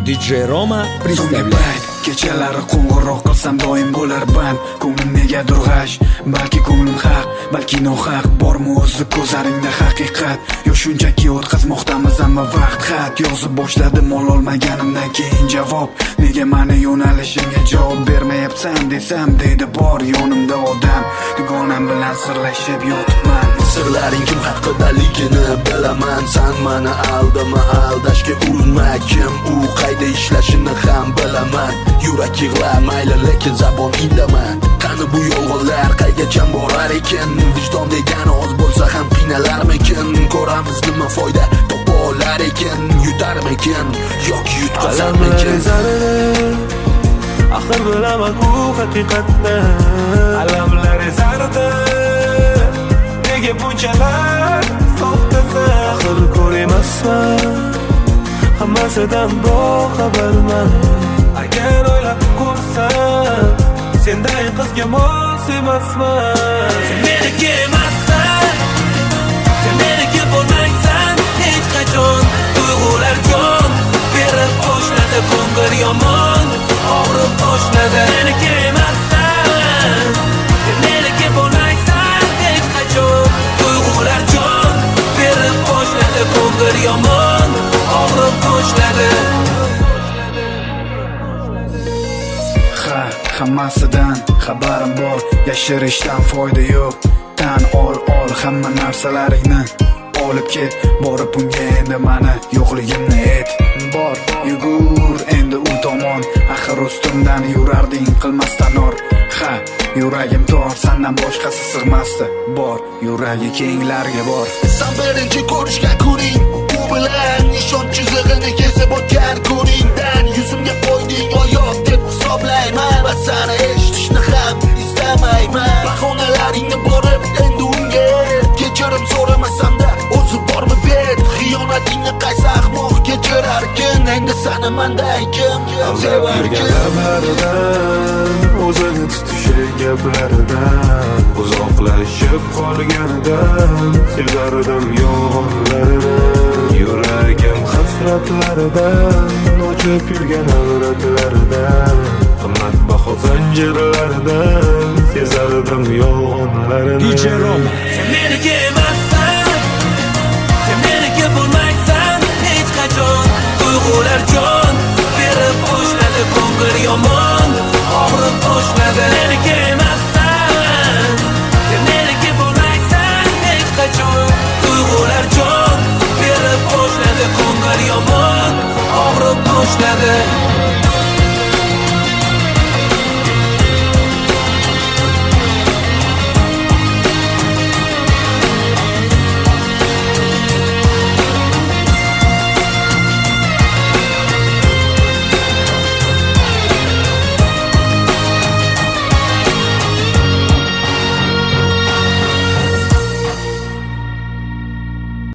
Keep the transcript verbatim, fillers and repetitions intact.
ди джей Roma представляет. Kechalari qo'ng'iroq qilsam doim bo'lar band. Ko'nglim negadir g'ash, balki ko'nglim haq, balki nohaq. Bormi o'zi ko'zlaringda haqiqat, yo shunchaki o'tkazmoqdamiz hamma vaqt. Xat yozib boshladim ololmaganimdan keyin javob. Nega meni yo'nalishimga javob bermayapsan desam, deydi bor yonimda odam. Dugonam bilan sirlashib yotibman. Sirlaring kim haqidaligini bilaman. San meni aldama, aldashga urinma. Kim u qayda ishlashini ham bilaman. Yurak yig'lar mayli lekin zabon indama. Qani bu yolg'onlar qaygacha borar ekan? Vijdon degani oz bo'lsa ham qiynalarmikin? Ko'ramiz nima foyda topa olar ekan? Yutarmikin yoki yutqazarmikin? Axir bilaman u haqiqatni. Alamlar ezardi, nega bunchalar soxtasan? Axir ko'rmasman, hammasidan boxabarman. Agar o'ylab ko'rsam, senday qizga mos emasman. Sen meniki emassan, sen meniki bo'lmaysan hech qachon. Tuyg'ular jon berib boshladi, ko'ngil yomon og'rib boshladi. Meniki emassan, sen meniki bo'lmaysan hech qachon. Tuyg'ular jon berib boshladi, ko'ngil yomon og'rib boshladi. Hammasidan xabarim bor, yashirishdan foyda yo'q. Tan ol, ol hamma narsalaringni olib ket, borib unga endi mani yo'qligimni ayt. Bor, yugur endi u tomon, axir ustimdan yurarding qilmasdan or. Ha, yuragim tor, sendan boshqasi sig'masdi. Bor, yuragi kenglarga bor. Sen birinchi ko'rishgan kuning, u bilan nishon chizig'ini kesib o'tgan kuningdan yuzimga qo'yding oyoq deb hisoblayman. Va seni eshitishni ham istamayman. Bahonalaringni borib endi unga kechirim so'ramasam-da o'zi bormi bet? Xiyonatingni qaysi ahmoq kechirarkin? Endi seni manday kim sevarkin? Lablaridan o'zini tutishi gaplaridan uzoqlashib qolganidan sezardim yolg'onlarini. Yuragim hasratlaridan ochib yurgan avratlaridan qimmatbaho zanjirlaridan sezardim yolg'onlarini. ди джей Roma. Sen meniki emassan, sen meniki bo'lmaysan hech qachon. Tuyg'ular jon berib boshladi, ko'ngil yomon og'rib boshladi. Meniki emassan, sen meniki bo'lmaysan hech qachon. Tuyg'ular jon berib boshladi, ko'ngil yomon og'rib boshladi.